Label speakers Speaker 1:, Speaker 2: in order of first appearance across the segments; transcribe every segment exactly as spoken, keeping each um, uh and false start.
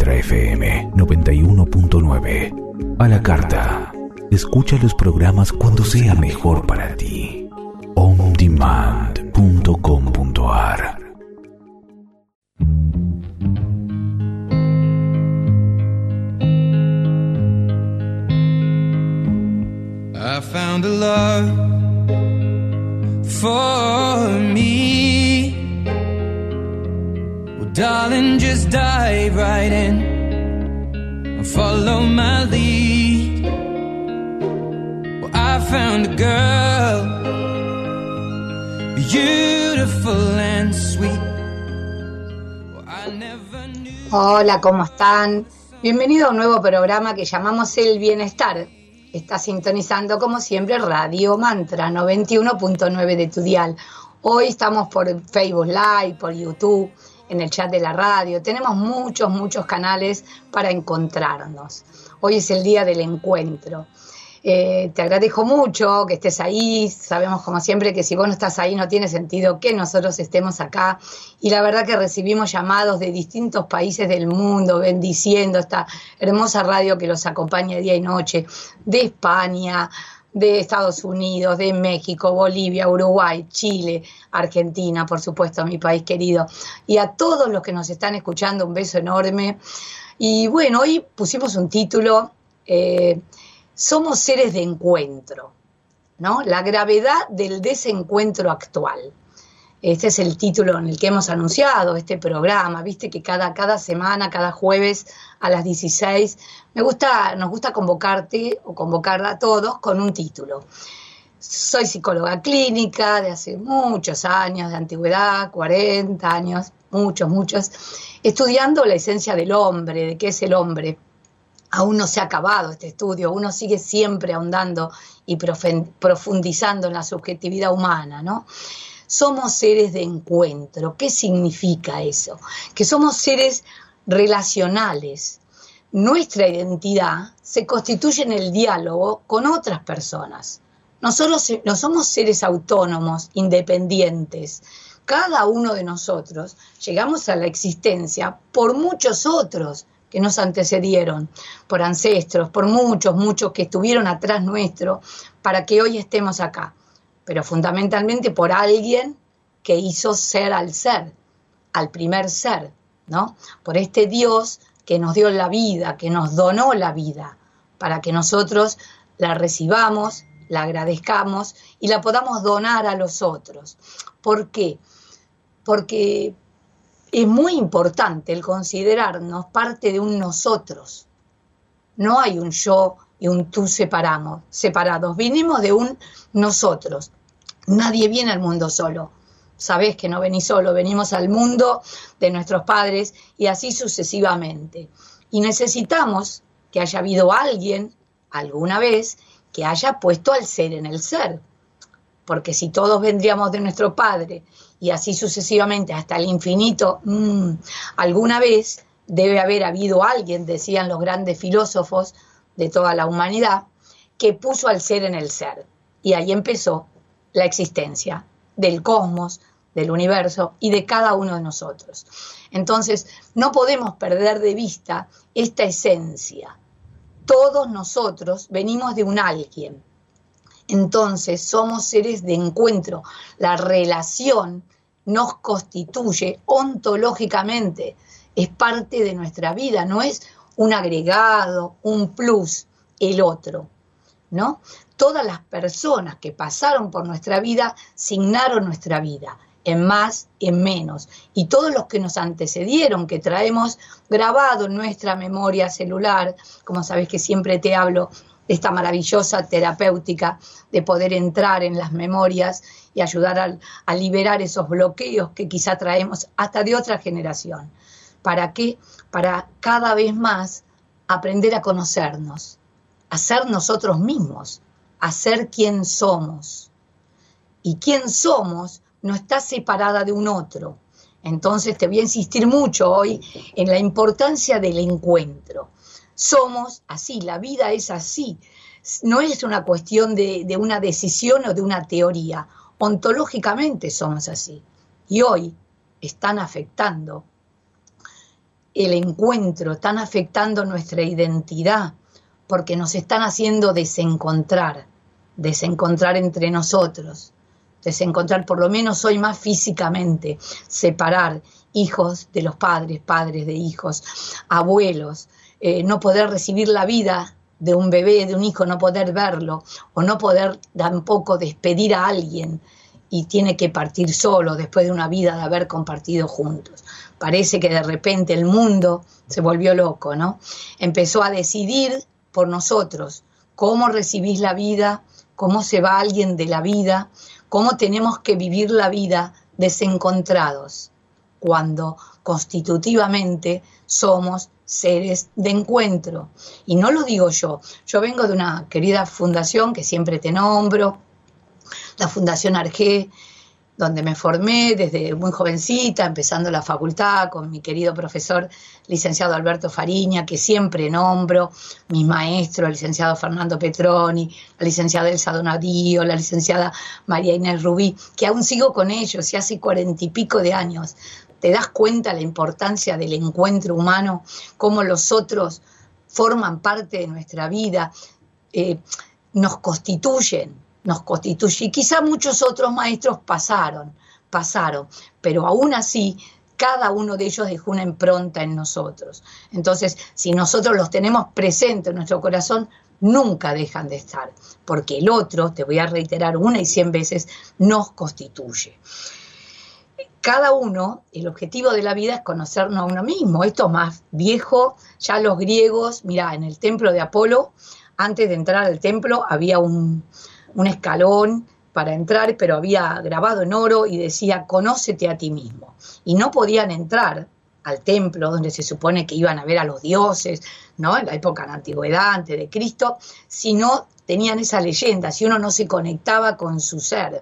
Speaker 1: Mantra F M noventa y uno punto nueve. A la carta. Escucha los programas cuando sea mejor para ti. on demand punto com punto a r.
Speaker 2: I found a love for me. Well, darling, just dive right in and follow my lead. Well, I found a girl, beautiful and sweet. Well, I never knew.
Speaker 3: Hola, ¿cómo están? Bienvenido a un nuevo programa que llamamos El Bienestar. Está sintonizando, como siempre, Radio Mantra noventa y uno punto nueve de tu dial. Hoy estamos por Facebook Live, por YouTube, en el chat de la radio. Tenemos muchos, muchos canales para encontrarnos. Hoy es el día del encuentro. Eh, te agradezco mucho que estés ahí. Sabemos, como siempre, que si vos no estás ahí no tiene sentido que nosotros estemos acá. Y la verdad que recibimos llamados de distintos países del mundo, bendiciendo esta hermosa radio que los acompaña día y noche, de España, de Estados Unidos, de México, Bolivia, Uruguay, Chile, Argentina, por supuesto, mi país querido. Y a todos los que nos están escuchando, un beso enorme. Y bueno, hoy pusimos un título... Eh, Somos seres de encuentro, ¿no? La gravedad del desencuentro actual. Este es el título en el que hemos anunciado este programa. Viste que cada, cada semana, cada jueves a las dieciséis, me gusta, nos gusta convocarte o convocar a todos con un título. Soy psicóloga clínica de hace muchos años, de antigüedad, cuarenta años, muchos, muchos, estudiando la esencia del hombre, de qué es el hombre. Aún no se ha acabado este estudio, uno sigue siempre ahondando y profundizando en la subjetividad humana, ¿no? Somos seres de encuentro. ¿Qué significa eso? Que somos seres relacionales. Nuestra identidad se constituye en el diálogo con otras personas. Nosotros no somos seres autónomos, independientes. Cada uno de nosotros llegamos a la existencia por muchos otros que nos antecedieron, por ancestros, por muchos, muchos que estuvieron atrás nuestro, para que hoy estemos acá. Pero fundamentalmente por alguien que hizo ser al ser, al primer ser, ¿no? Por este Dios que nos dio la vida, que nos donó la vida, para que nosotros la recibamos, la agradezcamos y la podamos donar a los otros. ¿Por qué? Porque es muy importante el considerarnos parte de un nosotros. No hay un yo y un tú separamos, separados. Vinimos de un nosotros. Nadie viene al mundo solo. Sabés que no venís solo, venimos al mundo de nuestros padres y así sucesivamente. Y necesitamos que haya habido alguien, alguna vez, que haya puesto al ser en el ser. Porque si todos vendríamos de nuestro padre y así sucesivamente hasta el infinito, mmm, alguna vez debe haber habido alguien, decían los grandes filósofos de toda la humanidad, que puso al ser en el ser. Y ahí empezó la existencia del cosmos, del universo y de cada uno de nosotros. Entonces, no podemos perder de vista esta esencia. Todos nosotros venimos de un alguien. Entonces somos seres de encuentro. La relación nos constituye ontológicamente, es parte de nuestra vida, no es un agregado, un plus, el otro, ¿no? Todas las personas que pasaron por nuestra vida signaron nuestra vida, en más, en menos. Y todos los que nos antecedieron, que traemos grabado en nuestra memoria celular, como sabes que siempre te hablo de esta maravillosa terapéutica de poder entrar en las memorias y ayudar a, a liberar esos bloqueos que quizá traemos hasta de otra generación. ¿Para qué? Para cada vez más aprender a conocernos, a ser nosotros mismos, a ser quien somos. Y quién somos no está separada de un otro. Entonces te voy a insistir mucho hoy en la importancia del encuentro. Somos así, la vida es así. No es una cuestión de, de una decisión o de una teoría. Ontológicamente somos así. Y hoy están afectando el encuentro, están afectando nuestra identidad, porque nos están haciendo desencontrar, desencontrar entre nosotros, desencontrar por lo menos hoy más físicamente, separar hijos de los padres, padres de hijos, abuelos, eh, no poder recibir la vida de un bebé, de un hijo, no poder verlo, o no poder tampoco despedir a alguien y tiene que partir solo después de una vida de haber compartido juntos. Parece que de repente el mundo se volvió loco, ¿no? Empezó a decidir por nosotros cómo recibís la vida, cómo se va alguien de la vida, cómo tenemos que vivir la vida desencontrados, cuando constitutivamente somos seres de encuentro. Y no lo digo yo, yo vengo de una querida fundación que siempre te nombro, la Fundación Argé, donde me formé desde muy jovencita, empezando la facultad con mi querido profesor licenciado Alberto Fariña, que siempre nombro, mis maestros, el licenciado Fernando Petroni, la licenciada Elsa Donadío, la licenciada María Inés Rubí, que aún sigo con ellos y hace cuarenta y pico de años. ¿Te das cuenta la importancia del encuentro humano? Cómo los otros forman parte de nuestra vida, eh, nos constituyen, nos constituyen. Y quizá muchos otros maestros pasaron, pasaron, pero aún así cada uno de ellos dejó una impronta en nosotros. Entonces, si nosotros los tenemos presentes en nuestro corazón, nunca dejan de estar, porque el otro, te voy a reiterar una y cien veces, nos constituye. Cada uno, el objetivo de la vida es conocernos a uno mismo. Esto es más viejo, ya los griegos, mirá, en el templo de Apolo, antes de entrar al templo había un, un escalón para entrar, pero había grabado en oro y decía, conócete a ti mismo. Y no podían entrar al templo donde se supone que iban a ver a los dioses, ¿no? En la época de la antigüedad, antes de Cristo, si no tenían esa leyenda, si uno no se conectaba con su ser,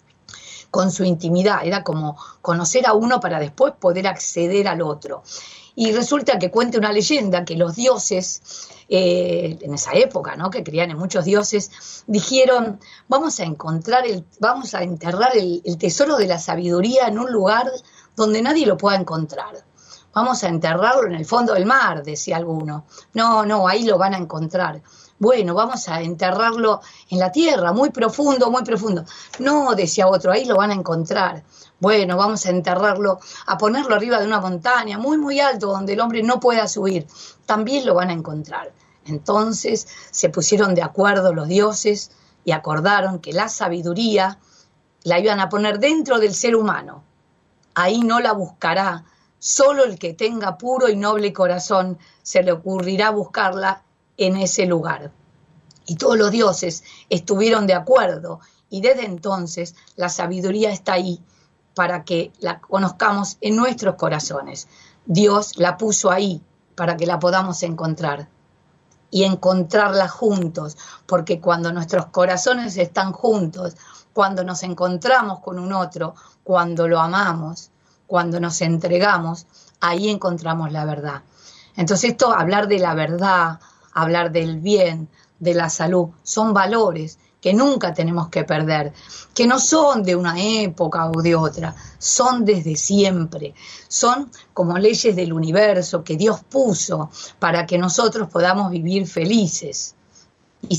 Speaker 3: con su intimidad, era como conocer a uno para después poder acceder al otro. Y resulta que cuenta una leyenda que los dioses, eh, en esa época, ¿no?, que creían en muchos dioses, dijeron, vamos a encontrar, el, vamos a enterrar el, el tesoro de la sabiduría en un lugar donde nadie lo pueda encontrar. Vamos a enterrarlo en el fondo del mar, decía alguno. No, no, ahí lo van a encontrar. Bueno, vamos a enterrarlo en la tierra, muy profundo, muy profundo. No, decía otro, ahí lo van a encontrar. Bueno, vamos a enterrarlo, a ponerlo arriba de una montaña, muy, muy alto, donde el hombre no pueda subir. También lo van a encontrar. Entonces se pusieron de acuerdo los dioses y acordaron que la sabiduría la iban a poner dentro del ser humano. Ahí no la buscará. Solo el que tenga puro y noble corazón se le ocurrirá buscarla en ese lugar. Y todos los dioses estuvieron de acuerdo y desde entonces la sabiduría está ahí para que la conozcamos en nuestros corazones. Dios la puso ahí para que la podamos encontrar y encontrarla juntos, porque cuando nuestros corazones están juntos, cuando nos encontramos con un otro, cuando lo amamos, cuando nos entregamos, ahí encontramos la verdad. Entonces esto, hablar de la verdad, hablar del bien, de la salud, son valores que nunca tenemos que perder, que no son de una época o de otra, son desde siempre, son como leyes del universo que Dios puso para que nosotros podamos vivir felices y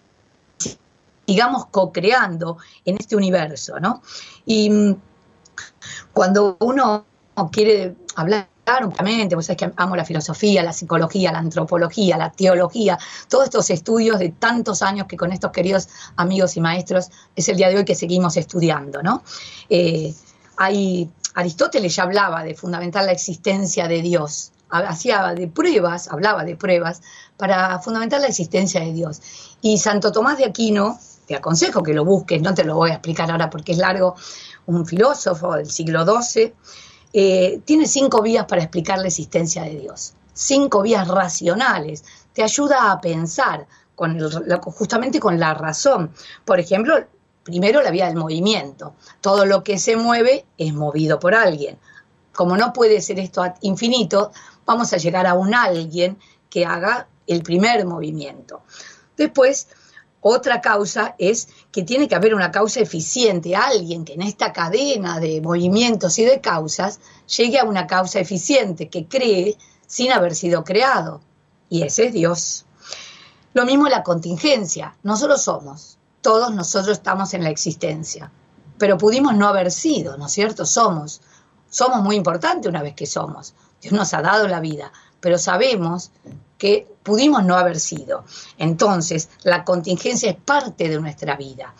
Speaker 3: sigamos co-creando en este universo, ¿no? Y cuando uno quiere hablar, obviamente, vos sabés que amo la filosofía, la psicología, la antropología, la teología, todos estos estudios de tantos años que con estos queridos amigos y maestros es el día de hoy que seguimos estudiando, ¿no? Eh, hay, Aristóteles ya hablaba de fundamentar la existencia de Dios, hacía de pruebas, hablaba de pruebas para fundamentar la existencia de Dios. Y Santo Tomás de Aquino, te aconsejo que lo busques, no te lo voy a explicar ahora porque es largo, un filósofo del siglo doce, Eh, tiene cinco vías para explicar la existencia de Dios, cinco vías racionales, te ayuda a pensar con el, justamente con la razón. Por ejemplo, primero la vía del movimiento, todo lo que se mueve es movido por alguien. Como no puede ser esto infinito, vamos a llegar a un alguien que haga el primer movimiento. Después, otra causa es que tiene que haber una causa eficiente, alguien que en esta cadena de movimientos y de causas llegue a una causa eficiente, que cree sin haber sido creado, y ese es Dios. Lo mismo la contingencia, nosotros somos, todos nosotros estamos en la existencia, pero pudimos no haber sido, ¿no es cierto? Somos, somos muy importantes una vez que somos, Dios nos ha dado la vida, pero sabemos que pudimos no haber sido. Entonces, la contingencia es parte de nuestra vida.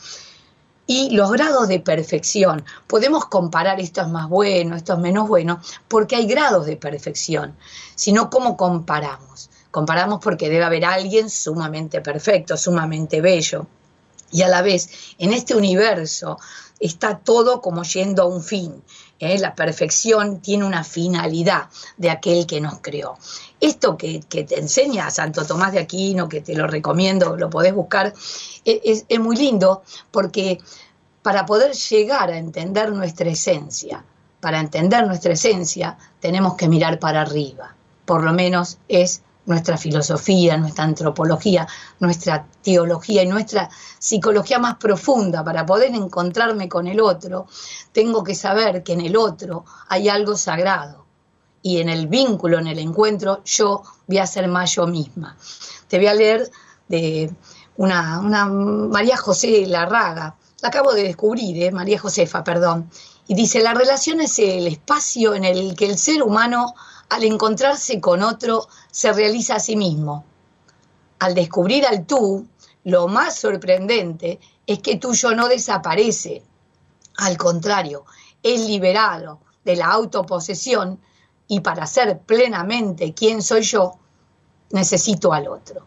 Speaker 3: Y los grados de perfección, podemos comparar esto es más bueno, esto es menos bueno, porque hay grados de perfección, sino cómo comparamos. Comparamos porque debe haber alguien sumamente perfecto, sumamente bello. Y a la vez, en este universo está todo como yendo a un fin. ¿eh? La perfección tiene una finalidad de aquel que nos creó. Esto que, que te enseña Santo Tomás de Aquino, que te lo recomiendo, lo podés buscar, es, es, es muy lindo porque para poder llegar a entender nuestra esencia, para entender nuestra esencia tenemos que mirar para arriba. Por lo menos es nuestra filosofía, nuestra antropología, nuestra teología y nuestra psicología más profunda. Para poder encontrarme con el otro, tengo que saber que en el otro hay algo sagrado. Y en el vínculo, en el encuentro, yo voy a ser más yo misma. Te voy a leer de una, una María José Larraga, la acabo de descubrir, ¿eh? María Josefa, perdón. Y dice, la relación es el espacio en el que el ser humano, al encontrarse con otro, se realiza a sí mismo. Al descubrir al tú, lo más sorprendente es que tu yo no desaparece. Al contrario, es liberado de la autoposesión y para ser plenamente quien soy yo, necesito al otro.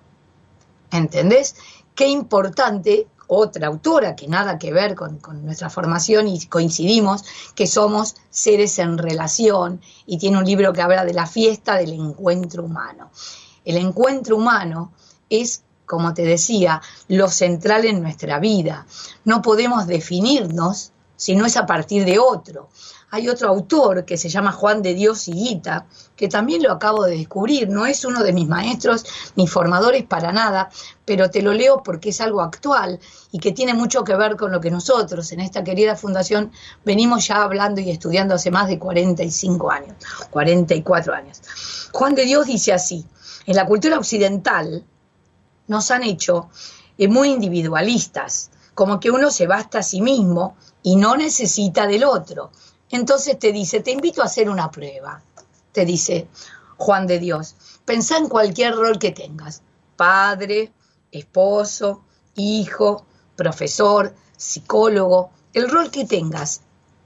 Speaker 3: ¿Entendés? Qué importante, otra autora que nada que ver con, con nuestra formación y coincidimos, que somos seres en relación y tiene un libro que habla de la fiesta del encuentro humano. El encuentro humano es, como te decía, lo central en nuestra vida. No podemos definirnos si no es a partir de otro. Hay otro autor que se llama Juan de Dios Higuita, que también lo acabo de descubrir, no es uno de mis maestros ni formadores para nada, pero te lo leo porque es algo actual y que tiene mucho que ver con lo que nosotros en esta querida fundación venimos ya hablando y estudiando hace más de cuarenta y cinco años, cuarenta y cuatro años. Juan de Dios dice así, en la cultura occidental nos han hecho eh, muy individualistas, como que uno se basta a sí mismo y no necesita del otro. Entonces te dice, te invito a hacer una prueba, te dice Juan de Dios. Pensá en cualquier rol que tengas, padre, esposo, hijo, profesor, psicólogo, el rol que tengas.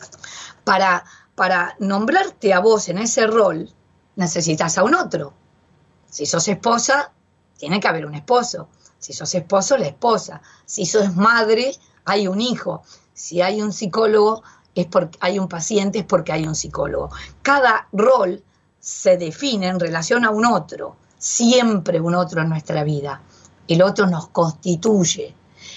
Speaker 3: Para, para nombrarte a vos en ese rol, necesitas a un otro. Si sos esposa, tiene que haber un esposo. Si sos esposo, la esposa. Si sos madre, hay un hijo. Si hay un psicólogo, es porque hay un paciente, es porque hay un psicólogo. Cada rol se define en relación a un otro, siempre un otro en nuestra vida. El otro nos constituye.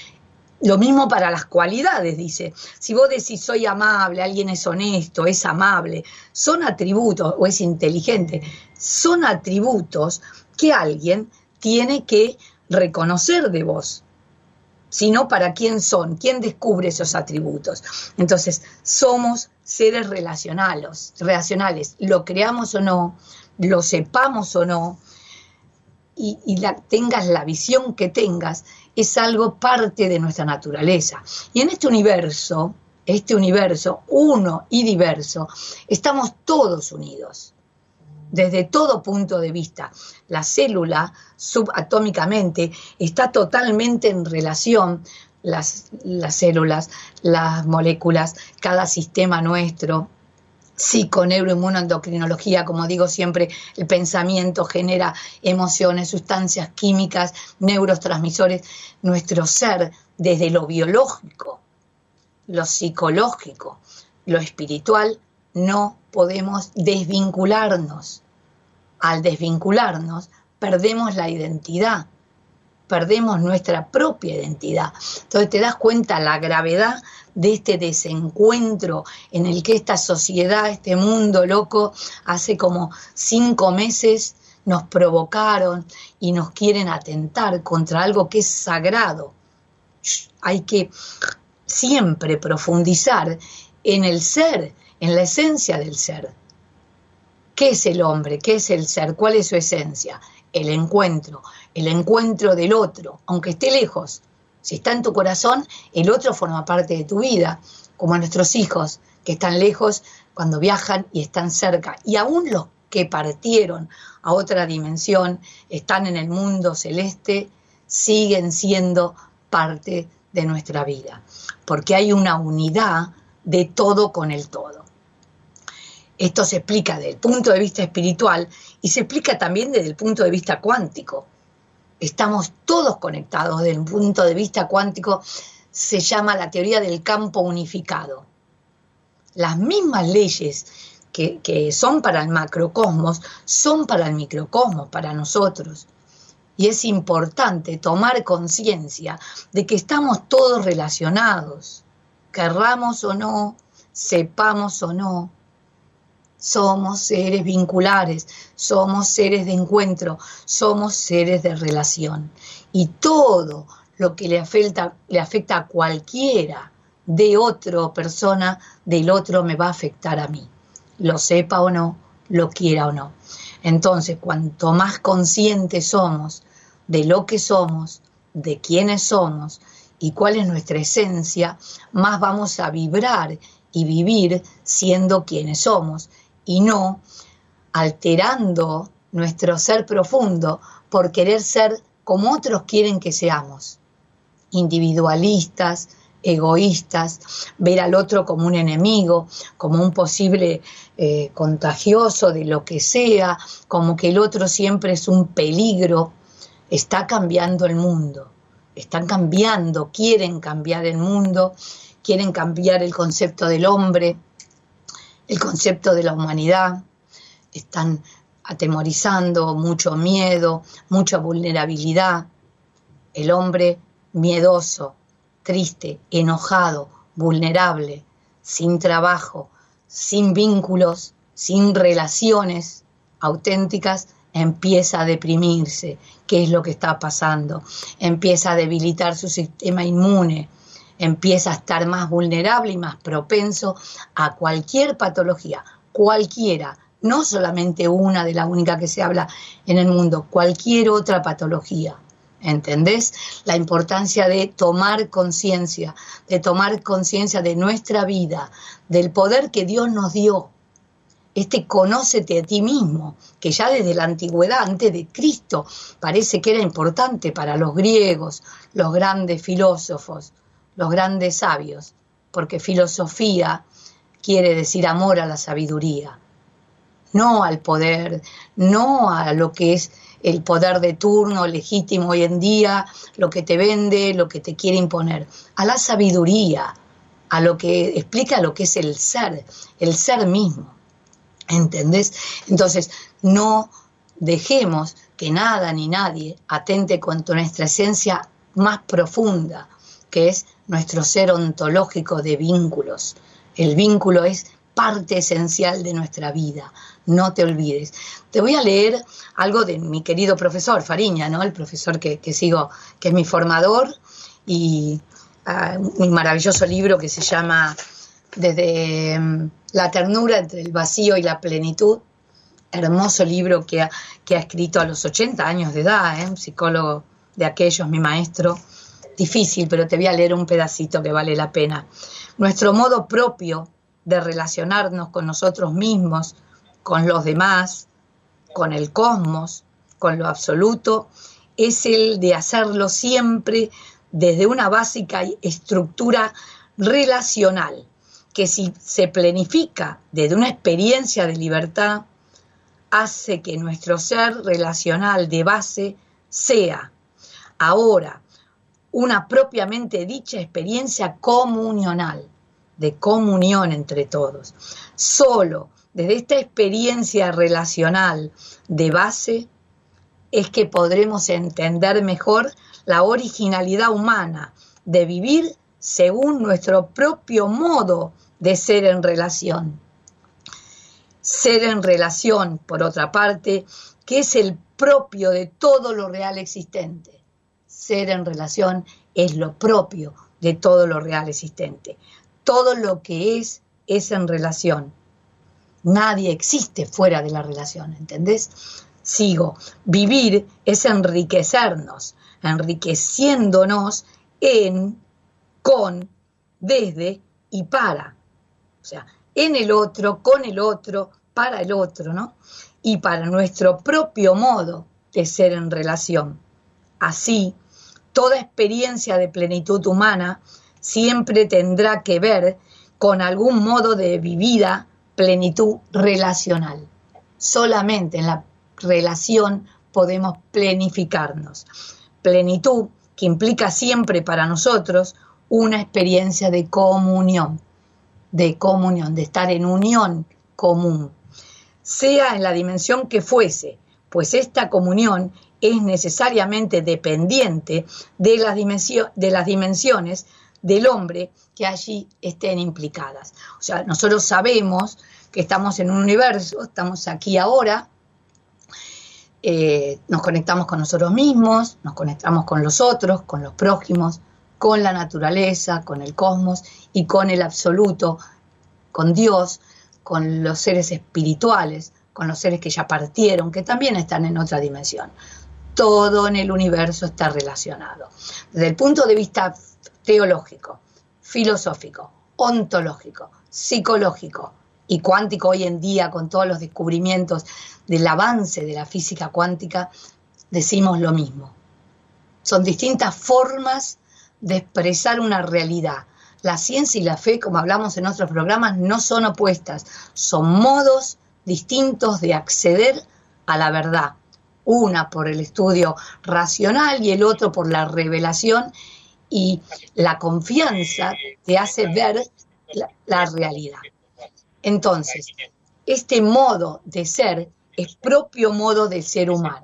Speaker 3: Lo mismo para las cualidades, dice. Si vos decís soy amable, alguien es honesto, es amable, son atributos, o es inteligente, son atributos que alguien tiene que reconocer de vos. Sino para quién son, quién descubre esos atributos. Entonces, somos seres relacionales, relacionales, lo creamos o no, lo sepamos o no, y, y la, tengas la visión que tengas, es algo parte de nuestra naturaleza. Y en este universo, este universo, uno y diverso, estamos todos unidos. Desde todo punto de vista, la célula subatómicamente está totalmente en relación, las, las células, las moléculas, cada sistema nuestro, psiconeuroinmunoendocrinología, como digo siempre, el pensamiento genera emociones, sustancias químicas, neurotransmisores, nuestro ser desde lo biológico, lo psicológico, lo espiritual, no podemos desvincularnos. Al desvincularnos, perdemos la identidad, perdemos nuestra propia identidad. Entonces te das cuenta la gravedad de este desencuentro en el que esta sociedad, este mundo loco, hace como cinco meses nos provocaron y nos quieren atentar contra algo que es sagrado. Hay que siempre profundizar en el ser, en la esencia del ser, ¿Qué es el hombre? ¿Qué es el ser? ¿Cuál es su esencia? El encuentro, el encuentro del otro, aunque esté lejos. Si está en tu corazón, el otro forma parte de tu vida, como nuestros hijos, que están lejos cuando viajan y están cerca. Y aún los que partieron a otra dimensión, están en el mundo celeste, siguen siendo parte de nuestra vida, porque hay una unidad de todo con el todo. Esto se explica desde el punto de vista espiritual y se explica también desde el punto de vista cuántico. Estamos todos conectados desde el punto de vista cuántico, se llama la teoría del campo unificado. Las mismas leyes que, que son para el macrocosmos son para el microcosmos, para nosotros. Y es importante tomar conciencia de que estamos todos relacionados, querramos o no, sepamos o no. Somos seres vinculares, somos seres de encuentro, somos seres de relación. Y todo lo que le afecta, le afecta a cualquiera de otra persona, del otro me va a afectar a mí. Lo sepa o no, lo quiera o no. Entonces, cuanto más conscientes somos de lo que somos, de quiénes somos y cuál es nuestra esencia, más vamos a vibrar y vivir siendo quienes somos y no alterando nuestro ser profundo por querer ser como otros quieren que seamos, individualistas, egoístas, ver al otro como un enemigo, como un posible eh, contagioso de lo que sea, como que el otro siempre es un peligro. Está cambiando el mundo, están cambiando, quieren cambiar el mundo, quieren cambiar el concepto del hombre, el concepto de la humanidad, están atemorizando, mucho miedo, mucha vulnerabilidad. El hombre miedoso, triste, enojado, vulnerable, sin trabajo, sin vínculos, sin relaciones auténticas, empieza a deprimirse. ¿Qué es lo que está pasando? Empieza a debilitar su sistema inmune, empieza a estar más vulnerable y más propenso a cualquier patología, cualquiera, no solamente una de la única que se habla en el mundo, cualquier otra patología. ¿Entendés? La importancia de tomar conciencia, de tomar conciencia de nuestra vida, del poder que Dios nos dio. Este conócete a ti mismo, que ya desde la antigüedad, antes de Cristo, parece que era importante para los griegos, los grandes filósofos, los grandes sabios, porque filosofía quiere decir amor a la sabiduría, no al poder, no a lo que es el poder de turno legítimo hoy en día, lo que te vende, lo que te quiere imponer, a la sabiduría, a lo que explica lo que es el ser, el ser mismo. ¿Entendés? Entonces, no dejemos que nada ni nadie atente contra nuestra esencia más profunda, que es nuestro ser ontológico de vínculos. El vínculo es parte esencial de nuestra vida, no te olvides. Te voy a leer algo de mi querido profesor Fariña, ¿no? El profesor que, que sigo, que es mi formador, y uh, un maravilloso libro que se llama Desde um, la ternura entre el vacío y la plenitud. Hermoso libro que ha, que ha escrito a los ochenta años de edad, ¿eh? Un psicólogo de aquellos, mi maestro. Difícil, pero te voy a leer un pedacito que vale la pena. Nuestro modo propio de relacionarnos con nosotros mismos, con los demás, con el cosmos, con lo absoluto, es el de hacerlo siempre desde una básica estructura relacional, que si se planifica desde una experiencia de libertad, hace que nuestro ser relacional de base sea ahora una propiamente dicha experiencia comunional, de comunión entre todos. Solo desde esta experiencia relacional de base es que podremos entender mejor la originalidad humana de vivir según nuestro propio modo de ser en relación. Ser en relación, por otra parte, que es el propio de todo lo real existente. Ser en relación es lo propio de todo lo real existente. Todo lo que es, es en relación. Nadie existe fuera de la relación, ¿entendés? Sigo. Vivir es enriquecernos, enriqueciéndonos en, con, desde y para. O sea, en el otro, con el otro, para el otro, ¿no? Y para nuestro propio modo de ser en relación. Así, toda experiencia de plenitud humana siempre tendrá que ver con algún modo de vivida plenitud relacional. Solamente en la relación podemos plenificarnos. Plenitud que implica siempre para nosotros una experiencia de comunión, de comunión, de estar en unión común, sea en la dimensión que fuese, pues esta comunión es necesariamente dependiente de las, dimensión, de las dimensiones del hombre que allí estén implicadas. O sea, nosotros sabemos que estamos en un universo, estamos aquí ahora, eh, nos conectamos con nosotros mismos, nos conectamos con los otros, con los prójimos, con la naturaleza, con el cosmos y con el absoluto, con Dios, con los seres espirituales, con los seres que ya partieron, que también están en otra dimensión. Todo en el universo está relacionado. Desde el punto de vista teológico, filosófico, ontológico, psicológico y cuántico hoy en día, con todos los descubrimientos del avance de la física cuántica, decimos lo mismo. Son distintas formas de expresar una realidad. La ciencia y la fe, como hablamos en otros programas, no son opuestas, son modos distintos de acceder a la verdad. Una por el estudio racional y el otro por la revelación, y la confianza te hace ver la, la realidad. Entonces, este modo de ser es propio modo del ser humano.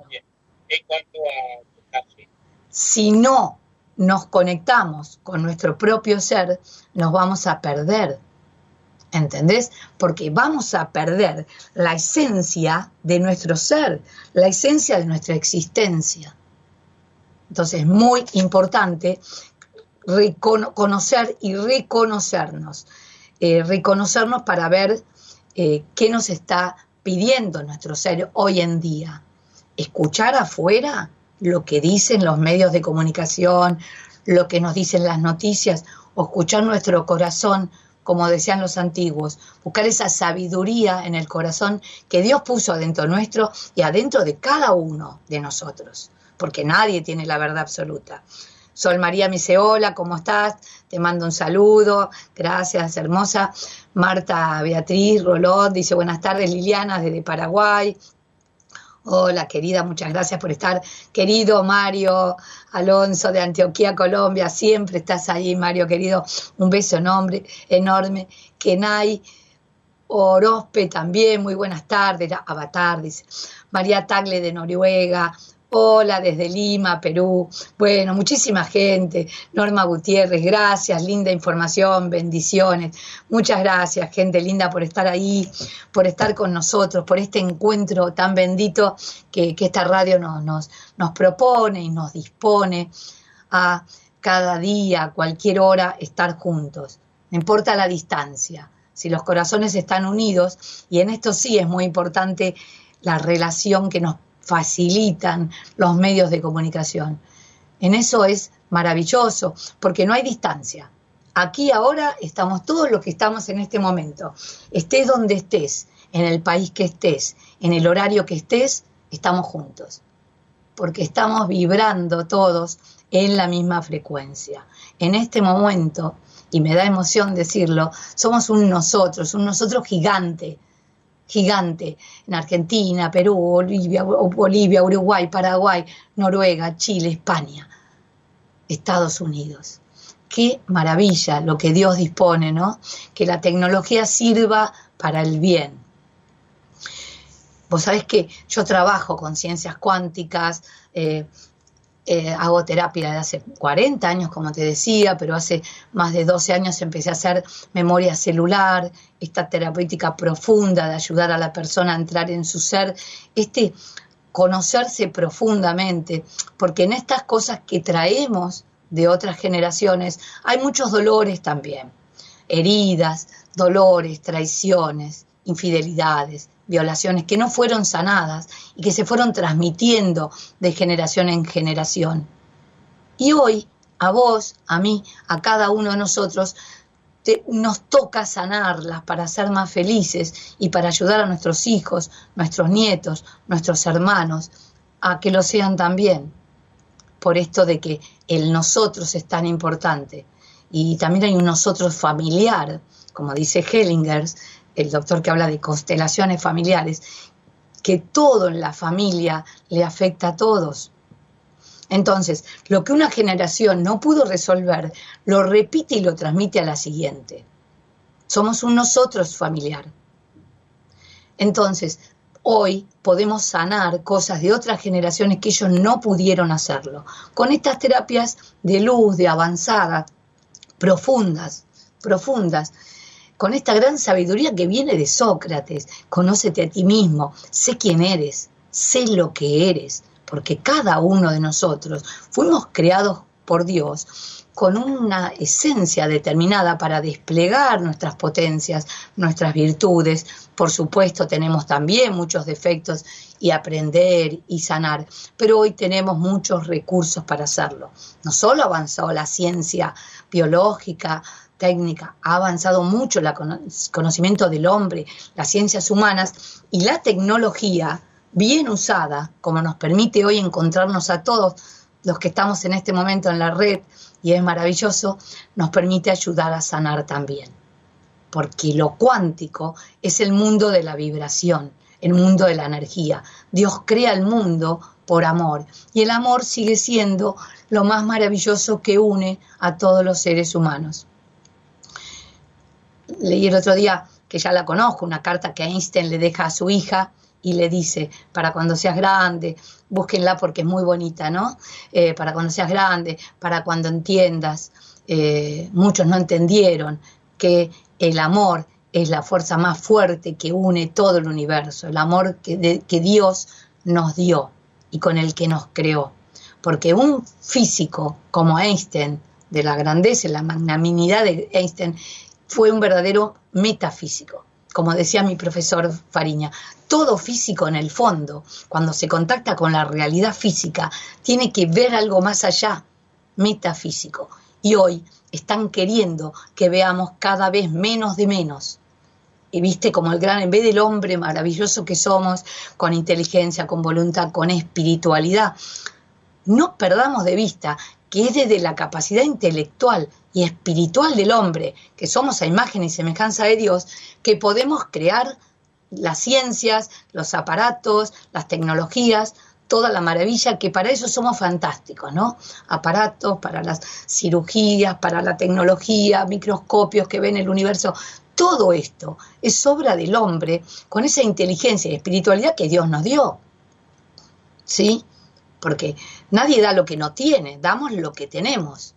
Speaker 3: Si no nos conectamos con nuestro propio ser, nos vamos a perder, ¿entendés? Porque vamos a perder la esencia de nuestro ser, la esencia de nuestra existencia. Entonces es muy importante reconocer y reconocernos, eh, reconocernos para ver eh, qué nos está pidiendo nuestro ser hoy en día. Escuchar afuera lo que dicen los medios de comunicación, lo que nos dicen las noticias, o escuchar nuestro corazón, como decían los antiguos, buscar esa sabiduría en el corazón que Dios puso adentro nuestro y adentro de cada uno de nosotros, porque nadie tiene la verdad absoluta. Sol María me dice, hola, ¿cómo estás? Te mando un saludo, gracias, hermosa. Marta Beatriz Rolón dice, buenas tardes, Liliana, desde Paraguay. Hola, querida, muchas gracias por estar. Querido Mario Alonso de Antioquia, Colombia, siempre estás ahí, Mario, querido. Un beso enorme, enorme. Kenay Orozpe también, muy buenas tardes. Avatar, dice. María Tagle de Noruega. Hola, desde Lima, Perú. Bueno, muchísima gente. Norma Gutiérrez, gracias, linda información, bendiciones. Muchas gracias, gente linda, por estar ahí, por estar con nosotros, por este encuentro tan bendito que, que esta radio nos, nos, nos propone y nos dispone a cada día, a cualquier hora, estar juntos. No importa la distancia, si los corazones están unidos, y en esto sí es muy importante la relación que nos facilitan los medios de comunicación. En eso es maravilloso, porque no hay distancia. Aquí ahora estamos todos los que estamos en este momento. Estés donde estés, en el país que estés, en el horario que estés, estamos juntos. Porque estamos vibrando todos en la misma frecuencia. En este momento, y me da emoción decirlo, somos un nosotros, un nosotros gigante, gigante, en Argentina, Perú, Bolivia, Bolivia, Uruguay, Paraguay, Noruega, Chile, España, Estados Unidos. Qué maravilla lo que Dios dispone, ¿no? Que la tecnología sirva para el bien. Vos sabés que yo trabajo con ciencias cuánticas, eh, eh, hago terapia de hace cuarenta años, como te decía, pero hace más de doce años empecé a hacer memoria celular, esta terapéutica profunda de ayudar a la persona a entrar en su ser, este conocerse profundamente, porque en estas cosas que traemos de otras generaciones hay muchos dolores también, heridas, dolores, traiciones, infidelidades, violaciones que no fueron sanadas y que se fueron transmitiendo de generación en generación. Y hoy, a vos, a mí, a cada uno de nosotros, te, nos toca sanarlas para ser más felices y para ayudar a nuestros hijos, nuestros nietos, nuestros hermanos, a que lo sean también. Por esto de que el nosotros es tan importante. Y también hay un nosotros familiar, como dice Hellinger, el doctor que habla de constelaciones familiares, que todo en la familia le afecta a todos. Entonces, lo que una generación no pudo resolver, lo repite y lo transmite a la siguiente. Somos un nosotros familiar. Entonces, hoy podemos sanar cosas de otras generaciones que ellos no pudieron hacerlo. Con estas terapias de luz, de avanzada, profundas, profundas, con esta gran sabiduría que viene de Sócrates. Conócete a ti mismo, sé quién eres, sé lo que eres, porque cada uno de nosotros fuimos creados por Dios con una esencia determinada para desplegar nuestras potencias, nuestras virtudes. Por supuesto, tenemos también muchos defectos y aprender y sanar, pero hoy tenemos muchos recursos para hacerlo. No solo ha avanzado la ciencia biológica, técnica, ha avanzado mucho el conocimiento del hombre, las ciencias humanas y la tecnología, bien usada, como nos permite hoy encontrarnos a todos los que estamos en este momento en la red, y es maravilloso, nos permite ayudar a sanar también. Porque lo cuántico es el mundo de la vibración, el mundo de la energía. Dios crea el mundo por amor, y el amor sigue siendo lo más maravilloso que une a todos los seres humanos. Leí el otro día, que ya la conozco, una carta que Einstein le deja a su hija y le dice, para cuando seas grande, búsquenla porque es muy bonita, ¿no? Eh, para cuando seas grande, para cuando entiendas, eh, muchos no entendieron que el amor es la fuerza más fuerte que une todo el universo, el amor que, de, que Dios nos dio y con el que nos creó. Porque un físico como Einstein, de la grandeza y la magnanimidad de Einstein, fue un verdadero metafísico. Como decía mi profesor Fariña, todo físico en el fondo, cuando se contacta con la realidad física, tiene que ver algo más allá, metafísico. Y hoy están queriendo que veamos cada vez menos de menos. Y viste como el gran, en vez del hombre maravilloso que somos, con inteligencia, con voluntad, con espiritualidad, no perdamos de vista que es desde la capacidad intelectual y espiritual del hombre, que somos a imagen y semejanza de Dios, que podemos crear las ciencias, los aparatos, las tecnologías, toda la maravilla, que para eso somos fantásticos, ¿no? Aparatos para las cirugías, para la tecnología, microscopios que ven el universo. Todo esto es obra del hombre con esa inteligencia y espiritualidad que Dios nos dio, ¿sí? Porque nadie da lo que no tiene, damos lo que tenemos.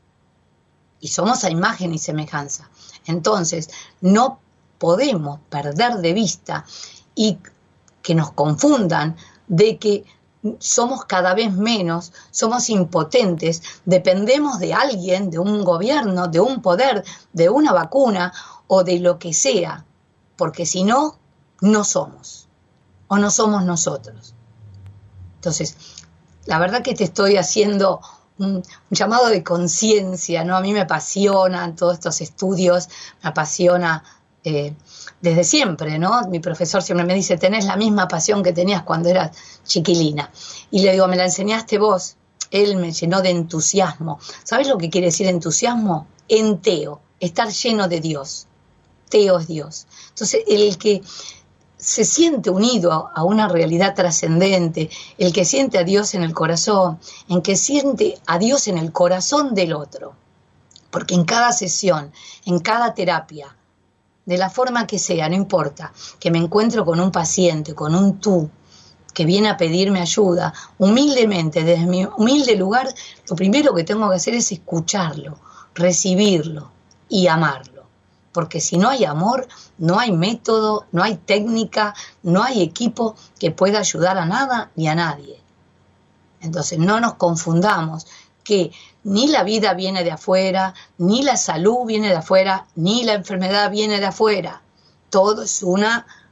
Speaker 3: Y somos a imagen y semejanza. Entonces, no podemos perder de vista y que nos confundan de que somos cada vez menos, somos impotentes, dependemos de alguien, de un gobierno, de un poder, de una vacuna o de lo que sea, porque si no, no somos, o no somos nosotros. Entonces, la verdad que te estoy haciendo un, un llamado de conciencia, ¿no? A mí me apasionan todos estos estudios, me apasiona eh, desde siempre, ¿no? Mi profesor siempre me dice, tenés la misma pasión que tenías cuando eras chiquilina. Y le digo, me la enseñaste vos. Él me llenó de entusiasmo. ¿Sabés lo que quiere decir entusiasmo? Enteo, estar lleno de Dios. Teo es Dios. Entonces, el que se siente unido a una realidad trascendente, el que siente a Dios en el corazón, en que siente a Dios en el corazón del otro. Porque en cada sesión, en cada terapia, de la forma que sea, no importa, que me encuentro con un paciente, con un tú, que viene a pedirme ayuda, humildemente, desde mi humilde lugar, lo primero que tengo que hacer es escucharlo, recibirlo y amarlo. Porque si no hay amor, no hay método, no hay técnica, no hay equipo que pueda ayudar a nada ni a nadie. Entonces no nos confundamos que ni la vida viene de afuera, ni la salud viene de afuera, ni la enfermedad viene de afuera. Todo es una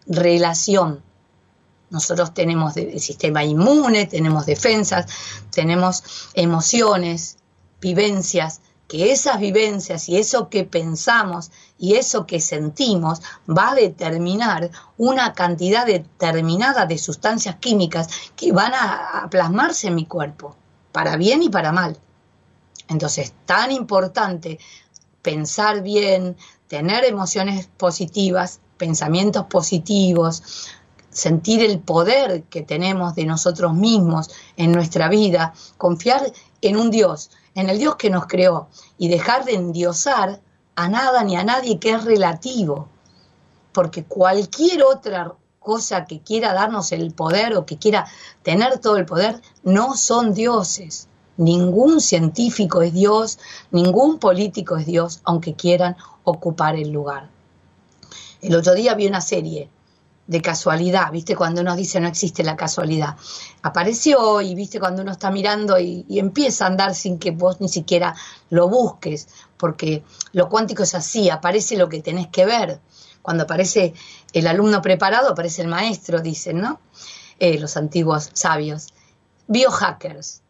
Speaker 3: relación. Nosotros tenemos el sistema inmune, tenemos defensas, tenemos emociones, vivencias, que esas vivencias y eso que pensamos y eso que sentimos va a determinar una cantidad determinada de sustancias químicas que van a, a plasmarse en mi cuerpo, para bien y para mal. Entonces, tan importante pensar bien, tener emociones positivas, pensamientos positivos, sentir el poder que tenemos de nosotros mismos en nuestra vida, confiar en un Dios, en el Dios que nos creó y dejar de endiosar a nada ni a nadie que es relativo, porque cualquier otra cosa que quiera darnos el poder o que quiera tener todo el poder no son dioses. Ningún científico es Dios, ningún político es Dios, aunque quieran ocupar el lugar. El otro día vi una serie de casualidad, ¿viste? Cuando uno dice no existe la casualidad. Apareció y ¿viste? Cuando uno está mirando y, y empieza a andar sin que vos ni siquiera lo busques, porque lo cuántico es así, aparece lo que tenés que ver. Cuando aparece el alumno preparado, aparece el maestro, dicen, ¿no? Eh, los antiguos sabios. Biohackers,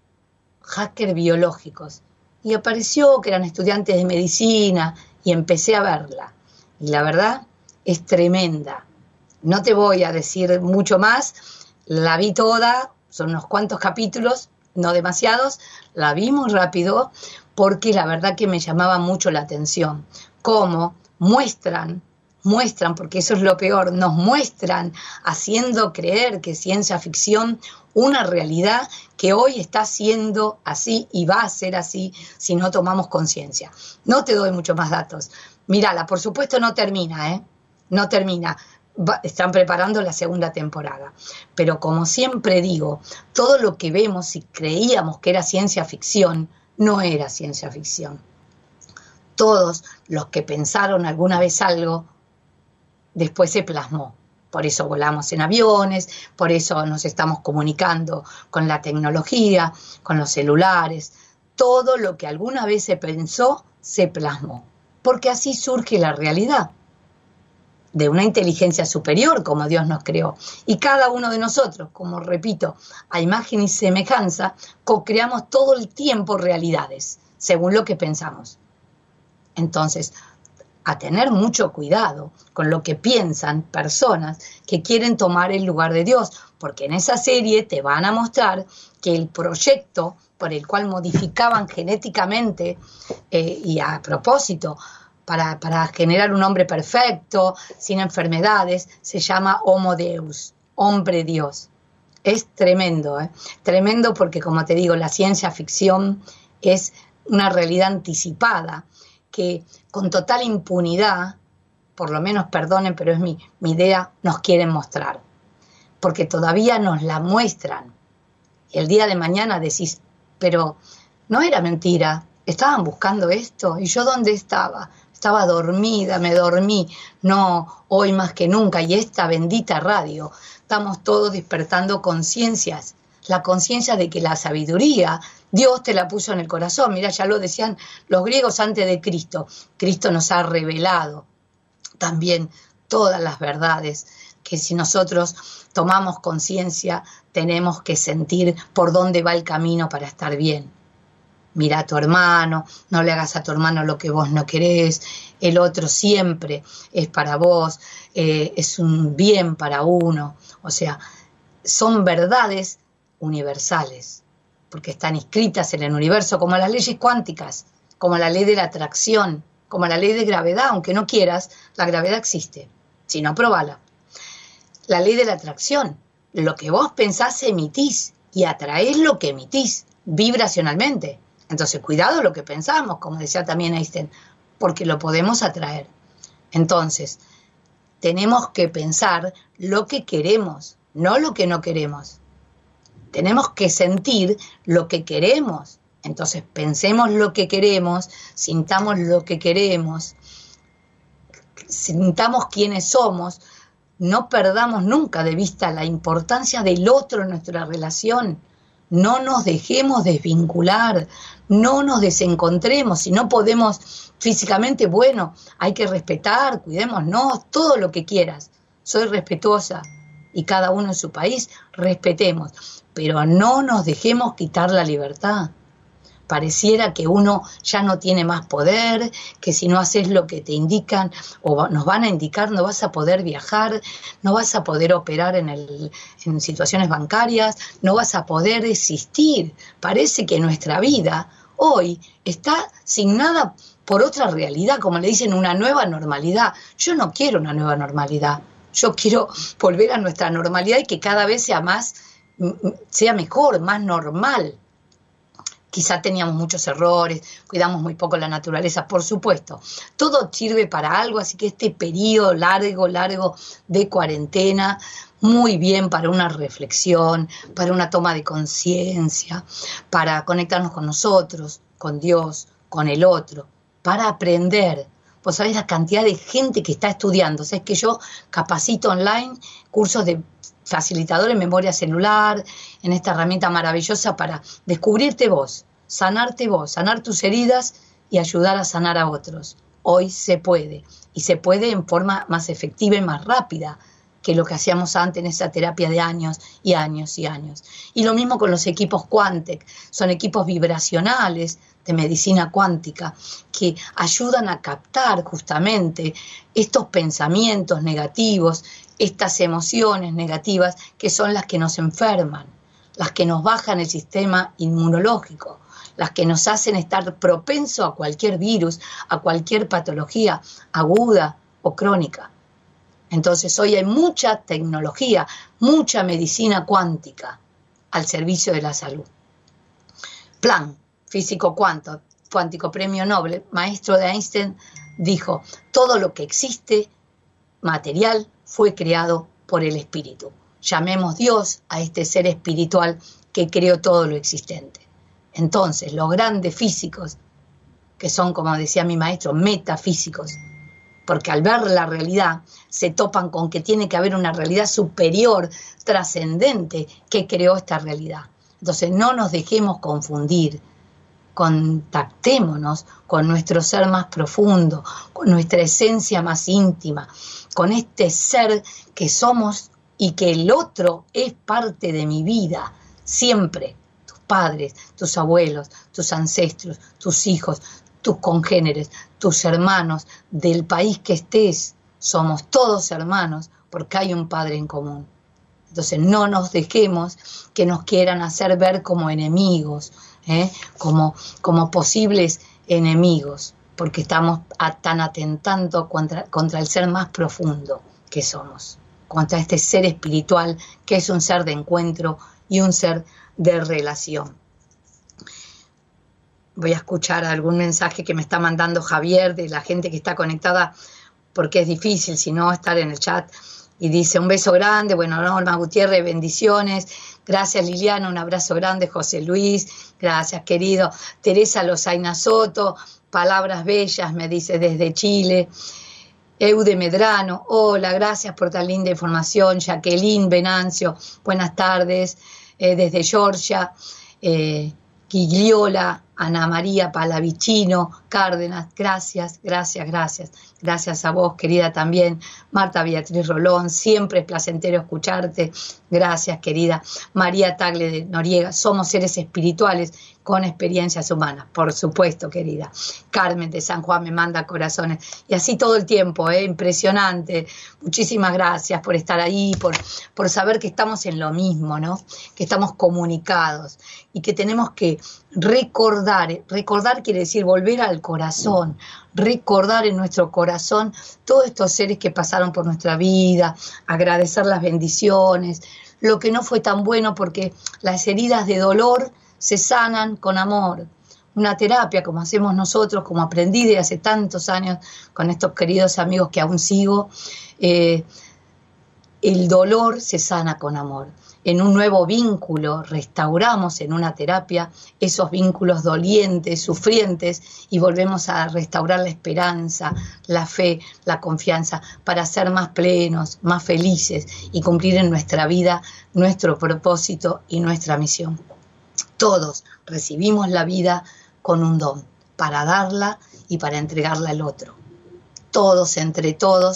Speaker 3: hackers biológicos. Y apareció que eran estudiantes de medicina y empecé a verla. Y la verdad es tremenda. No te voy a decir mucho más, la vi toda, son unos cuantos capítulos, no demasiados, la vi muy rápido porque la verdad que me llamaba mucho la atención. Cómo muestran, muestran, porque eso es lo peor, nos muestran haciendo creer que es ciencia ficción una realidad que hoy está siendo así y va a ser así si no tomamos conciencia. No te doy muchos más datos. Mírala, por supuesto no termina, ¿eh? No termina. Va, están preparando la segunda temporada. Pero como siempre digo, todo lo que vemos y creíamos que era ciencia ficción, no era ciencia ficción. Todos los que pensaron alguna vez algo, después se plasmó. Por eso volamos en aviones, por eso nos estamos comunicando con la tecnología, con los celulares. Todo lo que alguna vez se pensó, se plasmó. Porque así surge la realidad de una inteligencia superior como Dios nos creó. Y cada uno de nosotros, como repito, a imagen y semejanza, co-creamos todo el tiempo realidades, según lo que pensamos. Entonces, a tener mucho cuidado con lo que piensan personas que quieren tomar el lugar de Dios, porque en esa serie te van a mostrar que el proyecto por el cual modificaban genéticamente eh, y a propósito, Para, para generar un hombre perfecto, sin enfermedades, se llama Homo Deus, hombre Dios. Es tremendo, ¿eh? Tremendo porque, como te digo, la ciencia ficción es una realidad anticipada que con total impunidad, por lo menos perdonen, pero es mi, mi idea, nos quieren mostrar. Porque todavía nos la muestran. Y el día de mañana decís, pero no era mentira, estaban buscando esto, ¿y yo dónde estaba? Estaba dormida, me dormí, no, hoy más que nunca, y esta bendita radio, estamos todos despertando conciencias, la conciencia de que la sabiduría, Dios te la puso en el corazón, mira, ya lo decían los griegos antes de Cristo, Cristo nos ha revelado también todas las verdades, que si nosotros tomamos conciencia, tenemos que sentir por dónde va el camino para estar bien. Mira a tu hermano, no le hagas a tu hermano lo que vos no querés, el otro siempre es para vos, eh, es un bien para uno. O sea, son verdades universales, porque están inscritas en el universo como las leyes cuánticas, como la ley de la atracción, como la ley de gravedad, aunque no quieras, la gravedad existe, si no, probala. La ley de la atracción, lo que vos pensás emitís y atraés lo que emitís vibracionalmente. Entonces, cuidado lo que pensamos, como decía también Einstein, porque lo podemos atraer. Entonces, tenemos que pensar lo que queremos, no lo que no queremos. Tenemos que sentir lo que queremos. Entonces, pensemos lo que queremos, sintamos lo que queremos, sintamos quiénes somos, no perdamos nunca de vista la importancia del otro en nuestra relación. No nos dejemos desvincular, no nos desencontremos, si no podemos físicamente, bueno, hay que respetar, cuidémonos, todo lo que quieras, soy respetuosa y cada uno en su país, respetemos, pero no nos dejemos quitar la libertad. Pareciera que uno ya no tiene más poder, que si no haces lo que te indican o nos van a indicar, no vas a poder viajar, no vas a poder operar en, el, en situaciones bancarias, no vas a poder existir. Parece que nuestra vida hoy está signada por otra realidad, como le dicen, una nueva normalidad. Yo no quiero una nueva normalidad, yo quiero volver a nuestra normalidad y que cada vez sea más, sea mejor, más normal. Quizá teníamos muchos errores, cuidamos muy poco la naturaleza, por supuesto. Todo sirve para algo, así que este periodo largo, largo de cuarentena, muy bien para una reflexión, para una toma de conciencia, para conectarnos con nosotros, con Dios, con el otro, para aprender. Vos sabés la cantidad de gente que está estudiando. O sea, es que yo capacito online cursos de facilitador en memoria celular, en esta herramienta maravillosa para descubrirte vos, sanarte vos, sanar tus heridas y ayudar a sanar a otros. Hoy se puede, y se puede en forma más efectiva y más rápida que lo que hacíamos antes en esa terapia de años y años y años. Y lo mismo con los equipos Quantec, son equipos vibracionales de medicina cuántica que ayudan a captar justamente estos pensamientos negativos, estas emociones negativas que son las que nos enferman, las que nos bajan el sistema inmunológico, las que nos hacen estar propenso a cualquier virus, a cualquier patología aguda o crónica. Entonces hoy hay mucha tecnología, mucha medicina cuántica al servicio de la salud. Planck, físico cuánto, cuántico premio Nobel, maestro de Einstein, dijo, todo lo que existe, material, fue creado por el espíritu. Llamemos Dios a este ser espiritual que creó todo lo existente. Entonces, los grandes físicos, que son, como decía mi maestro, metafísicos, porque al ver la realidad se topan con que tiene que haber una realidad superior, trascendente, que creó esta realidad. Entonces, no nos dejemos confundir. Contactémonos con nuestro ser más profundo, con nuestra esencia más íntima, con este ser que somos y que el otro es parte de mi vida, siempre. Tus padres, tus abuelos, tus ancestros, tus hijos, tus congéneres, tus hermanos, del país que estés, somos todos hermanos porque hay un padre en común. Entonces no nos dejemos que nos quieran hacer ver como enemigos, ¿eh? como, como posibles enemigos, porque estamos a, tan atentando contra, contra el ser más profundo que somos, contra este ser espiritual que es un ser de encuentro y un ser de relación. Voy a escuchar algún mensaje que me está mandando Javier de la gente que está conectada, porque es difícil, si no, estar en el chat. Y dice, un beso grande, bueno, Norma Gutiérrez, bendiciones. Gracias, Liliana, un abrazo grande, José Luis. Gracias, querido. Teresa Lozaina Soto, palabras bellas, me dice desde Chile. Eude Medrano, hola, gracias por tan linda información. Jacqueline Venancio, buenas tardes, eh, desde Georgia. Eh, Gigliola, Ana María Palavicino, Cárdenas, gracias, gracias, gracias. Gracias a vos, querida, también. Marta Beatriz Rolón, siempre es placentero escucharte. Gracias, querida. María Tagle de Noriega, somos seres espirituales con experiencias humanas. Por supuesto, querida. Carmen de San Juan me manda corazones. Y así todo el tiempo, ¿eh? Impresionante. Muchísimas gracias por estar ahí, por, por saber que estamos en lo mismo, ¿no? Que estamos comunicados y que tenemos que recordar. Recordar quiere decir volver al corazón. Recordar en nuestro corazón todos estos seres que pasaron por nuestra vida, agradecer las bendiciones, lo que no fue tan bueno, porque las heridas de dolor se sanan con amor. Una terapia como hacemos nosotros, como aprendí de hace tantos años con estos queridos amigos que aún sigo, eh, el dolor se sana con amor. En un nuevo vínculo restauramos en una terapia esos vínculos dolientes, sufrientes, y volvemos a restaurar la esperanza, la fe, la confianza, para ser más plenos, más felices y cumplir en nuestra vida nuestro propósito y nuestra misión. Todos recibimos la vida con un don, para darla y para entregarla al otro. Todos, entre todos,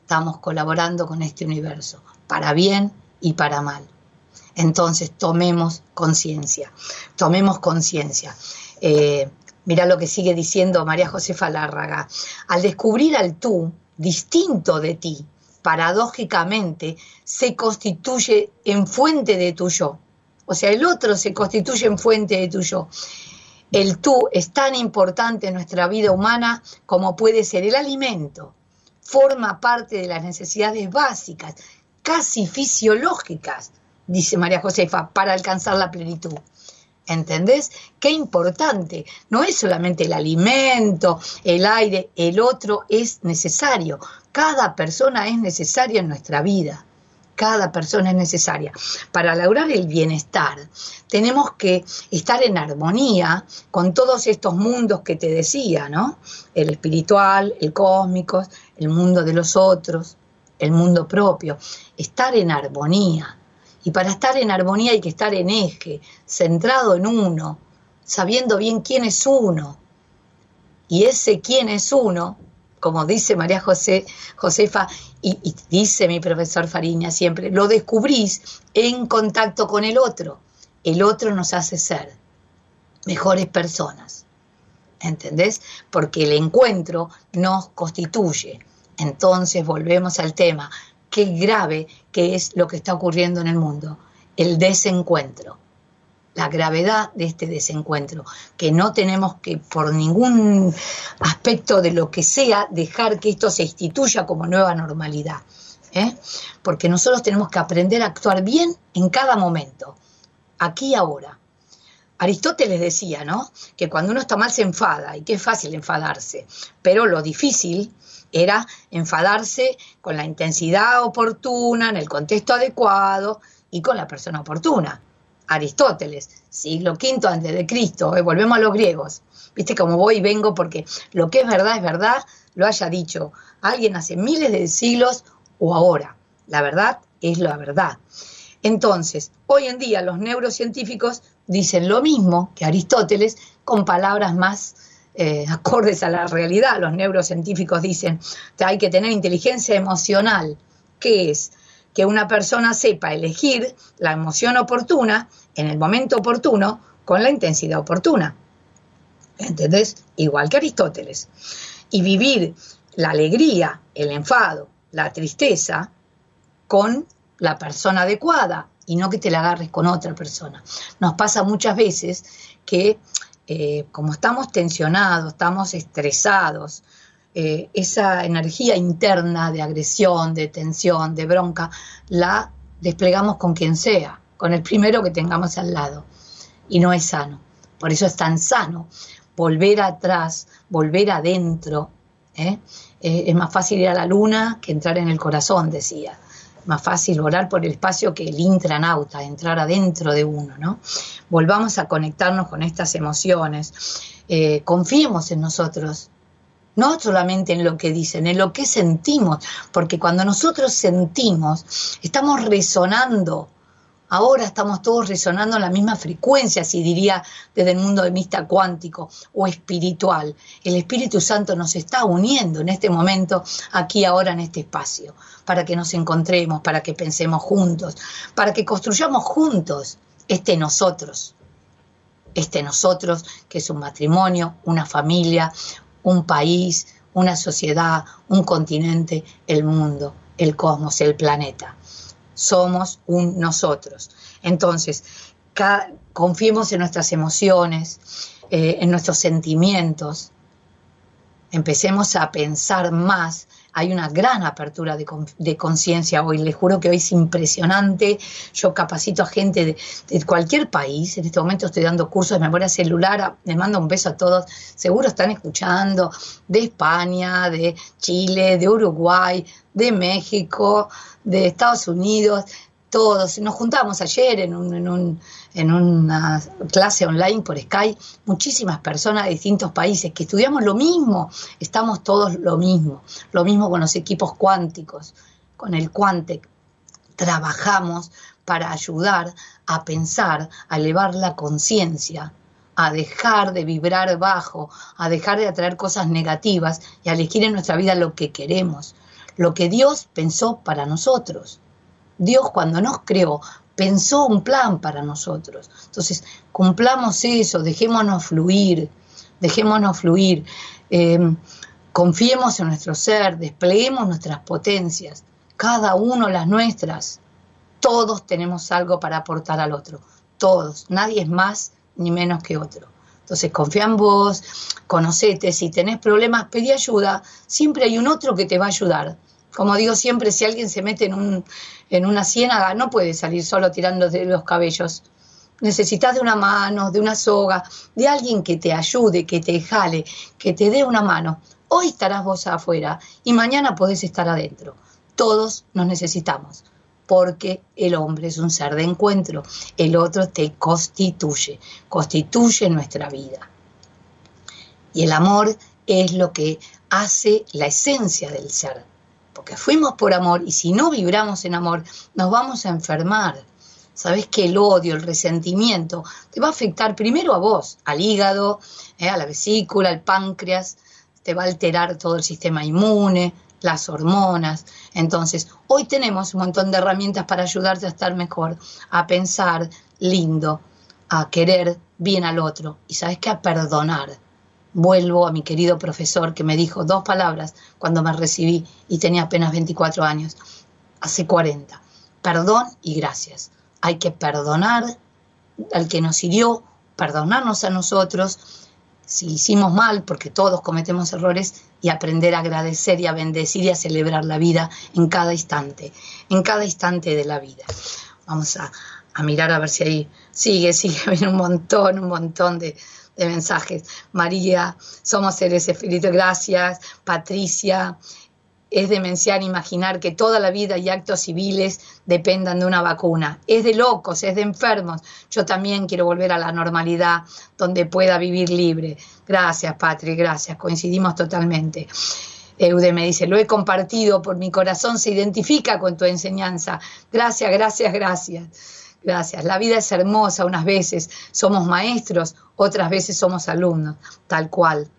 Speaker 3: estamos colaborando con este universo, para bien y para mal. Entonces tomemos conciencia, tomemos conciencia. Eh, mirá lo que sigue diciendo María Josefa Lárraga. Al descubrir al tú distinto de ti, paradójicamente se constituye en fuente de tu yo. O sea, el otro se constituye en fuente de tu yo. El tú es tan importante en nuestra vida humana como puede ser el alimento. Forma parte de las necesidades básicas, casi fisiológicas, dice María Josefa, para alcanzar la plenitud. ¿Entendés? Qué importante. No es solamente el alimento, el aire, el otro es necesario. Cada persona es necesaria en nuestra vida. Cada persona es necesaria. Para lograr el bienestar, tenemos que estar en armonía con todos estos mundos que te decía, ¿no? El espiritual, el cósmico, el mundo de los otros, el mundo propio. Estar en armonía. Y para estar en armonía hay que estar en eje, centrado en uno, sabiendo bien quién es uno. Y ese quién es uno, como dice María José, Josefa, y, y dice mi profesor Fariña siempre, lo descubrís en contacto con el otro. El otro nos hace ser mejores personas, ¿entendés? Porque el encuentro nos constituye. Entonces volvemos al tema, qué grave que es lo que está ocurriendo en el mundo, el desencuentro. La gravedad de este desencuentro, que no tenemos que por ningún aspecto de lo que sea dejar que esto se instituya como nueva normalidad, ¿eh? Porque nosotros tenemos que aprender a actuar bien en cada momento, aquí y ahora. Aristóteles decía, ¿no?, que cuando uno está mal se enfada, y que es fácil enfadarse, pero lo difícil era enfadarse con la intensidad oportuna, en el contexto adecuado y con la persona oportuna. Aristóteles, siglo quinto antes de Cristo, eh, volvemos a los griegos. Viste cómo voy y vengo porque lo que es verdad es verdad, lo haya dicho alguien hace miles de siglos o ahora. La verdad es la verdad. Entonces, hoy en día los neurocientíficos dicen lo mismo que Aristóteles con palabras más eh, acordes a la realidad. Los neurocientíficos dicen que hay que tener inteligencia emocional. ¿Qué es? Que una persona sepa elegir la emoción oportuna en el momento oportuno con la intensidad oportuna. ¿Entendés? Igual que Aristóteles. Y vivir la alegría, el enfado, la tristeza con la persona adecuada y no que te la agarres con otra persona. Nos pasa muchas veces que eh, como estamos tensionados, estamos estresados, Eh, esa energía interna de agresión, de tensión, de bronca, la desplegamos con quien sea, con el primero que tengamos al lado. Y no es sano. Por eso es tan sano volver atrás, volver adentro. ¿eh? Eh, es más fácil ir a la luna que entrar en el corazón, decía. Más fácil volar por el espacio que el intranauta, entrar adentro de uno, ¿no? Volvamos a conectarnos con estas emociones. Eh, confiemos en nosotros. No solamente en lo que dicen, en lo que sentimos, porque cuando nosotros sentimos, estamos resonando, ahora estamos todos resonando en la misma frecuencia, si diría desde el mundo de mista cuántico o espiritual. El Espíritu Santo nos está uniendo en este momento, aquí ahora en este espacio, para que nos encontremos, para que pensemos juntos, para que construyamos juntos este nosotros, este nosotros que es un matrimonio, una familia, un país, una sociedad, un continente, el mundo, el cosmos, el planeta. Somos un nosotros. Entonces, cada, confiemos en nuestras emociones, eh, en nuestros sentimientos. Empecemos a pensar más. Hay una gran apertura de, de conciencia hoy. Les juro que hoy es impresionante. Yo capacito a gente de, de cualquier país. En este momento estoy dando cursos de memoria celular. Les mando un beso a todos. Seguro están escuchando de España, de Chile, de Uruguay, de México, de Estados Unidos. Todos. Nos juntamos ayer en, un, en, un, en una clase online por Skype, muchísimas personas de distintos países que estudiamos lo mismo, estamos todos lo mismo, lo mismo con los equipos cuánticos, con el Quantec. Trabajamos para ayudar a pensar, a elevar la conciencia, a dejar de vibrar bajo, a dejar de atraer cosas negativas y a elegir en nuestra vida lo que queremos. lo que Dios pensó para nosotros. Dios, cuando nos creó, pensó un plan para nosotros. Entonces, cumplamos eso, dejémonos fluir, dejémonos fluir, eh, confiemos en nuestro ser, despleguemos nuestras potencias, cada uno las nuestras. Todos tenemos algo para aportar al otro, todos, nadie es más ni menos que otro. Entonces confía en vos, conocete, si tenés problemas pedí ayuda, siempre hay un otro que te va a ayudar. Como digo siempre, si alguien se mete en, un, en una ciénaga, no puede salir solo tirándote los cabellos. Necesitas de una mano, de una soga, de alguien que te ayude, que te jale, que te dé una mano. Hoy estarás vos afuera y mañana podés estar adentro. Todos nos necesitamos, porque el hombre es un ser de encuentro. El otro te constituye, constituye nuestra vida. Y el amor es lo que hace la esencia del ser. Porque fuimos por amor y si no vibramos en amor, nos vamos a enfermar. Sabés que el odio, el resentimiento, te va a afectar primero a vos, al hígado, eh, a la vesícula, al páncreas, te va a alterar todo el sistema inmune, las hormonas. Entonces, hoy tenemos un montón de herramientas para ayudarte a estar mejor, a pensar lindo, a querer bien al otro. Y sabés que a perdonar. Vuelvo a mi querido profesor que me dijo dos palabras cuando me recibí y tenía apenas veinticuatro años, hace cuarenta. Perdón y gracias. Hay que perdonar al que nos hirió, perdonarnos a nosotros si hicimos mal, porque todos cometemos errores, y aprender a agradecer y a bendecir y a celebrar la vida en cada instante, en cada instante de la vida. Vamos a, a mirar a ver si ahí sigue, sigue, viene un montón, un montón de... de mensajes. María, somos seres espíritus, gracias. Patricia, es demencial imaginar que toda la vida y actos civiles dependan de una vacuna. Es de locos, es de enfermos. Yo también quiero volver a la normalidad donde pueda vivir libre. Gracias, Patri, gracias. Coincidimos totalmente. Eude me dice, lo he compartido, por mi corazón se identifica con tu enseñanza. Gracias, gracias, gracias. Gracias. La vida es hermosa, unas veces somos maestros, otras veces somos alumnos, tal cual.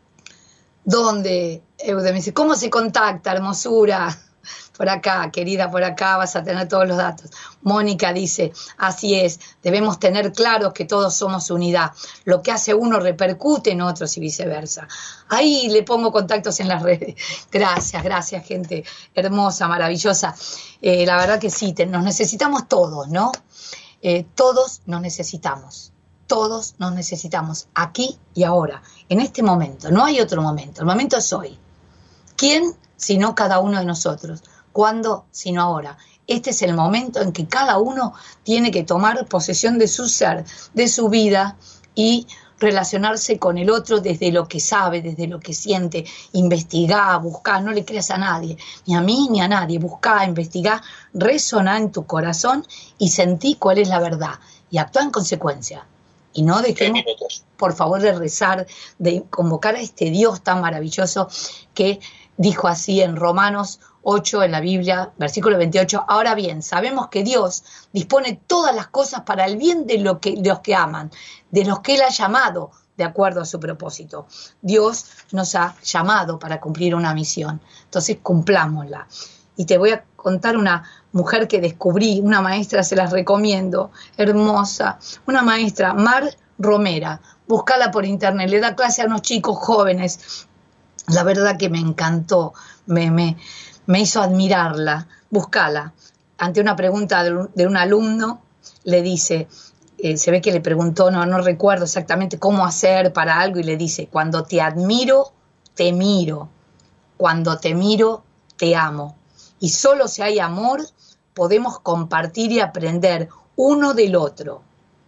Speaker 3: ¿Dónde? Eude me dice, ¿cómo se contacta, hermosura? Por acá, querida, por acá vas a tener todos los datos. Mónica dice, así es, debemos tener claro que todos somos unidad. Lo que hace uno repercute en otros y viceversa. Ahí le pongo contactos en las redes. Gracias, gracias, gente hermosa, maravillosa. Eh, la verdad que sí, te, nos necesitamos todos, ¿no? Eh, todos nos necesitamos. Todos nos necesitamos, aquí y ahora, en este momento. No hay otro momento, el momento es hoy. ¿Quién? Sino cada uno de nosotros. ¿Cuándo? Sino ahora. Este es el momento en que cada uno tiene que tomar posesión de su ser, de su vida y relacionarse con el otro desde lo que sabe, desde lo que siente. Investigá, buscá, no le creas a nadie, ni a mí ni a nadie. Buscá, investigá, resoná en tu corazón y sentí cuál es la verdad y actúa en consecuencia. Y no dejemos, por favor, de rezar, de convocar a este Dios tan maravilloso que dijo así en Romanos ocho, en la Biblia, versículo veintiocho, ahora bien, sabemos que Dios dispone todas las cosas para el bien de, lo que, de los que aman, de los que Él ha llamado de acuerdo a su propósito. Dios nos ha llamado para cumplir una misión, entonces cumplámosla. Y te voy a contar una mujer que descubrí, una maestra, se las recomiendo, hermosa, una maestra, Mar Romera, búscala por internet, le da clase a unos chicos jóvenes. La verdad que me encantó, me, me, me hizo admirarla, búscala. Ante una pregunta de un, de un alumno, le dice, eh, se ve que le preguntó, no, no recuerdo exactamente cómo hacer para algo, y le dice, cuando te admiro, te miro, cuando te miro, te amo. Y solo si hay amor, podemos compartir y aprender uno del otro.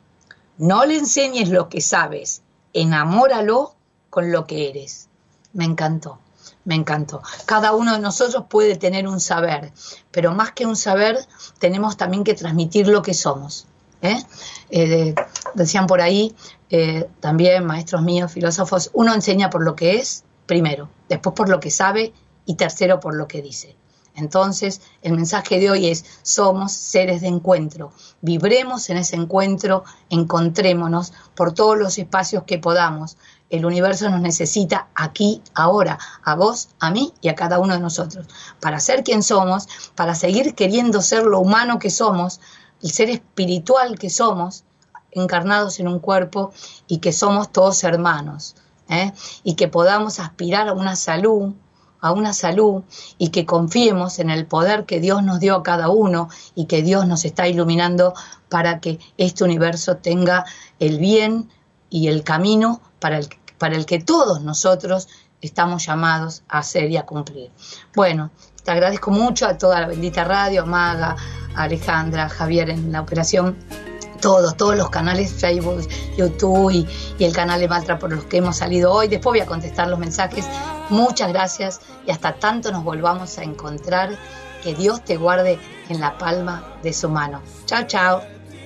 Speaker 3: No le enseñes lo que sabes, enamóralo con lo que eres. Me encantó, me encantó. Cada uno de nosotros puede tener un saber, pero más que un saber, tenemos también que transmitir lo que somos. ¿eh? Eh, decían por ahí, eh, también maestros míos, filósofos, uno enseña por lo que es, primero, después por lo que sabe y tercero por lo que dice. Entonces, el mensaje de hoy es, somos seres de encuentro. Vibremos en ese encuentro, encontrémonos por todos los espacios que podamos. El universo nos necesita aquí, ahora, a vos, a mí y a cada uno de nosotros. Para ser quien somos, para seguir queriendo ser lo humano que somos, el ser espiritual que somos, encarnados en un cuerpo y que somos todos hermanos, ¿eh? Y que podamos aspirar a una salud, a una salud y que confiemos en el poder que Dios nos dio a cada uno y que Dios nos está iluminando para que este universo tenga el bien y el camino para el, para el que todos nosotros estamos llamados a hacer y a cumplir. Bueno, te agradezco mucho a toda la bendita radio, a Maga, a Alejandra, a Javier en la operación, todos, todos los canales, Facebook, YouTube y, y el canal de Mantra por los que hemos salido hoy. Después voy a contestar los mensajes. Muchas gracias y hasta tanto nos volvamos a encontrar. Que Dios te guarde en la palma de su mano. Chao, chao.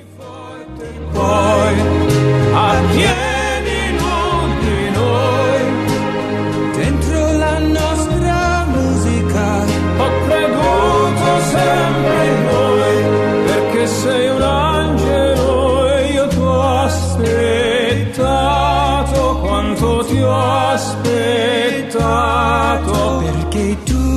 Speaker 2: Dentro la nostra musica ho creduto sempre in voi, perché sei un angelo e io ti ho aspettato quanto ti ho aspettato, perché tu